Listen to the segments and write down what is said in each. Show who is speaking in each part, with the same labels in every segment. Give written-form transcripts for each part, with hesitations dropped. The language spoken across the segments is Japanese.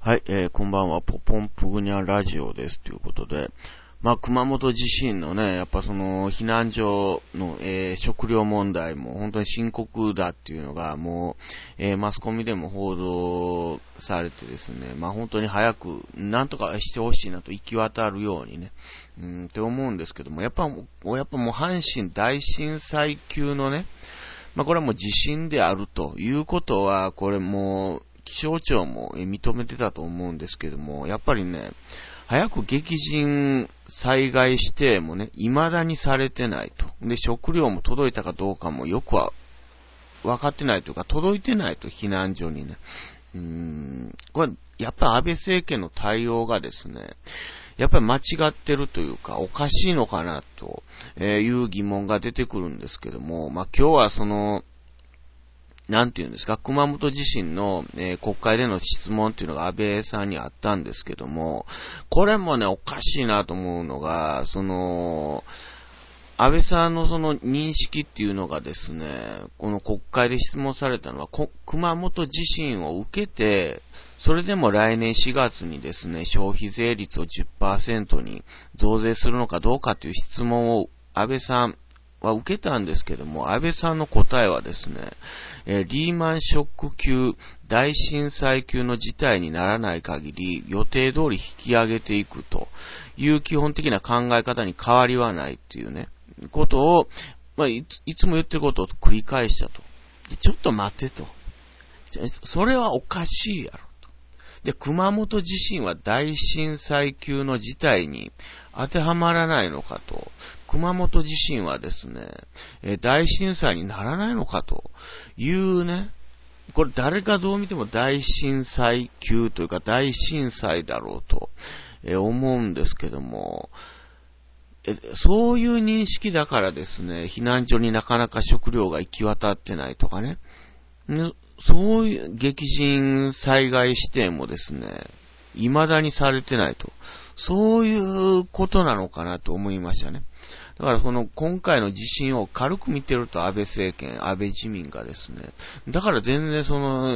Speaker 1: はい、こんばんは、ポポンプグニャラジオです。ということで、熊本地震のね、やっぱその、避難所の、食料問題も本当に深刻だっていうのが、もう、マスコミでも報道されてですね、本当に早く、なんとかしてほしいなと行き渡るようにね、って思うんですけども、やっぱもう阪神大震災級のね、これはもう地震であるということは、これもう、気象庁も認めてたと思うんですけども、やっぱりね、早く激甚災害指定もね、未だにされてないと。で、食料も届いたかどうかもよくは分かってないというか、届いてないと、避難所にね。これ、やっぱり安倍政権の対応がですね、やっぱり間違ってるというか、おかしいのかなという疑問が出てくるんですけども、今日はその、なんていうんですか、熊本地震の、国会での質問っていうのが安倍さんにあったんですけども、これもね、おかしいなと思うのが、その、安倍さんのその認識っていうのがですね、この国会で質問されたのは、熊本地震を受けて、それでも来年4月にですね、消費税率を 10% に増税するのかどうかという質問を安倍さんは受けたんですけども、安倍さんの答えはですね、リーマンショック級、大震災級の事態にならない限り、予定通り引き上げていくという基本的な考え方に変わりはないっていうね、ことを、いつも言ってることを繰り返したと。ちょっと待てと。それはおかしいやろと。で、熊本地震は大震災級の事態に当てはまらないのかと。熊本地震はですね、大震災にならないのかというね、これ誰がどう見ても大震災級というか大震災だろうと思うんですけども、そういう認識だからですね、避難所になかなか食料が行き渡ってないとかね、そういう激甚災害指定もですね、未だにされてないと。そういうことなのかなと思いましたね。だから今回の地震を軽く見てると安倍政権、安倍自民がですね、だから全然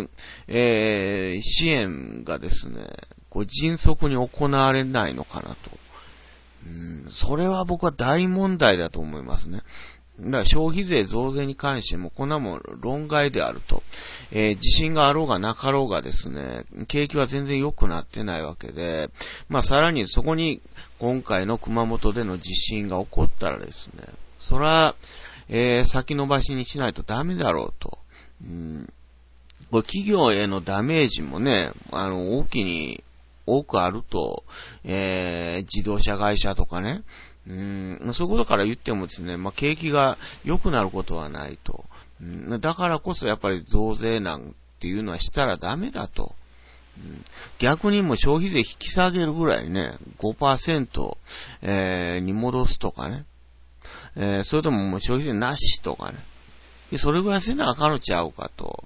Speaker 1: 支援がですね、迅速に行われないのかなと。それは僕は大問題だと思いますね。だから消費税増税に関してもこんなもん論外であると。地震があろうがなかろうがですね、景気は全然良くなってないわけで、さらにそこに今回の熊本での地震が起こったらですね、そら、先延ばしにしないとダメだろうと。これ企業へのダメージもね、多くあると、自動車会社とかね、そういうことから言ってもですね、景気が良くなることはないと。だからこそやっぱり増税なんていうのはしたらダメだと。逆にも消費税引き下げるぐらいね、5%、に戻すとかね。それとももう消費税なしとかね。それぐらいせなあかんのちゃうかと。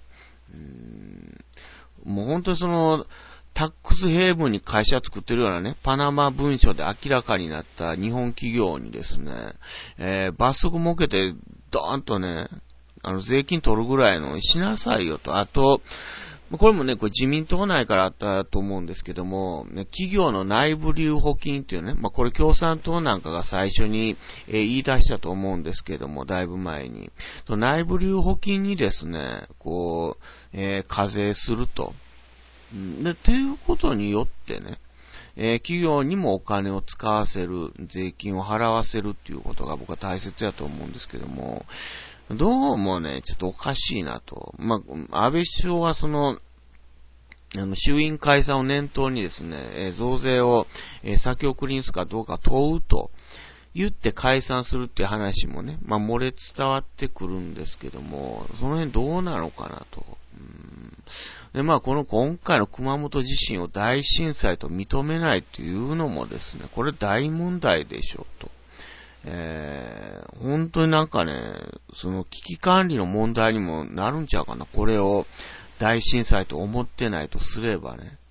Speaker 1: もう本当にタックスヘイブンに会社作ってるようなね、パナマ文書で明らかになった日本企業にですね、罰則設けて、ドーンとね、税金取るぐらいのしなさいよと。あと、これもね、自民党内からあったと思うんですけども、企業の内部留保金っていうね、これ共産党なんかが最初に、言い出したと思うんですけども、だいぶ前に。内部留保金にですね、課税すると。ということによってね、企業にもお金を使わせる、税金を払わせるっていうことが僕は大切だと思うんですけども、どうもね、ちょっとおかしいなと。安倍首相は衆院解散を念頭にですね、増税を、先送りにするかどうか問うと言って解散するっていう話もね、漏れ伝わってくるんですけども、その辺どうなのかなと。で、今回の熊本地震を大震災と認めないというのもですね、これ大問題でしょうと。本当になんかね、危機管理の問題にもなるんちゃうかな。これを大震災と思ってないとすればね。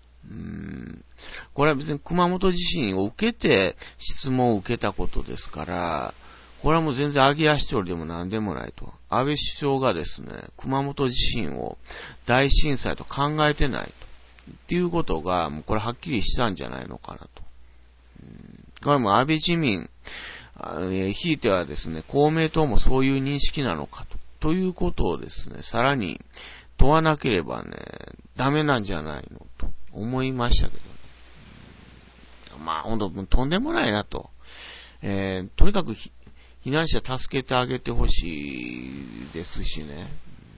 Speaker 1: これは別に熊本地震を受けて質問を受けたことですから、これはもう全然揚げ足取りでも何でもないと。安倍首相がですね、熊本地震を大震災と考えてないっていうことが、もうこれはっきりしたんじゃないのかなと。これも安倍自民、ひいてはですね、公明党もそういう認識なのかということをですね、さらに問わなければね、ダメなんじゃないのと思いましたけどね。まあ、ほんと、とんでもないなと。とにかく避難者助けてあげてほしいですしね。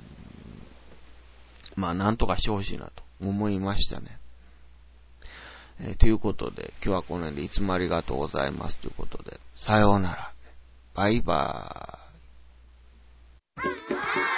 Speaker 1: まあ、なんとかしてほしいなと思いましたね。ということで、今日はこの辺でいつもありがとうございますということで、さようなら。バイバーイ。